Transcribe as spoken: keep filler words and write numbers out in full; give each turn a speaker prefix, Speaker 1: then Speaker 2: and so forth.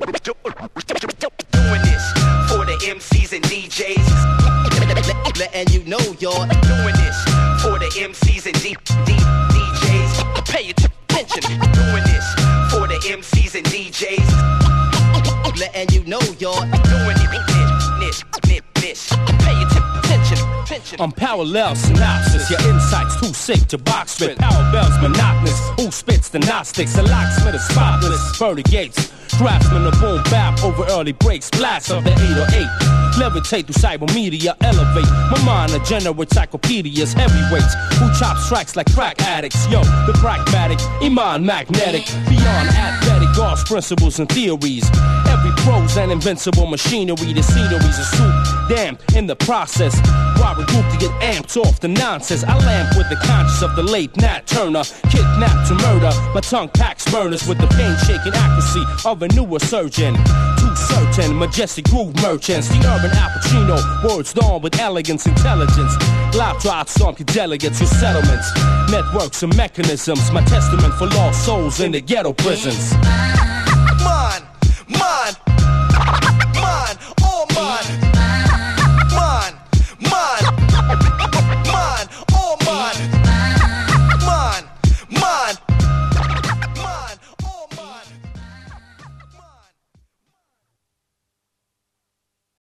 Speaker 1: Doing this for the M Cs and D Js. Letting you know you're doing this for the M Cs and D D DJs. Pay attention. Doing this for the M Cs and D Js. Letting you know you're doing this, this, this. Pay attention.
Speaker 2: I'm parallel synopsis. Your insights too sick to box with. Power bells monotonous. Who spits the Gnostics? A locksmith is spotless. Birdie Gates. Draftsman of boom bap over early breaks. Blast of the eight oh eight. Levitate through cyber media. Elevate my mind. A general encyclopedias. Heavyweights who chop strikes like crack addicts. Yo, the pragmatic. Iman magnetic. Beyond athletic. God's principles and theories. Every pro's an invincible machinery. The scenery's a soup. Damn, in the process. Why regroup to get amped off the nonsense? I lamp with the conscience of the late Nat Turner. Kidnapped to murder. My tongue packs burners with the pain-shaking accuracy of a newer surgeon. Too certain, majestic groove merchants. The urban Al Pacino, words dawn with elegance, intelligence. Live drive stomp your delegates, your settlements. Networks and mechanisms. My testament for lost souls in the ghetto prisons.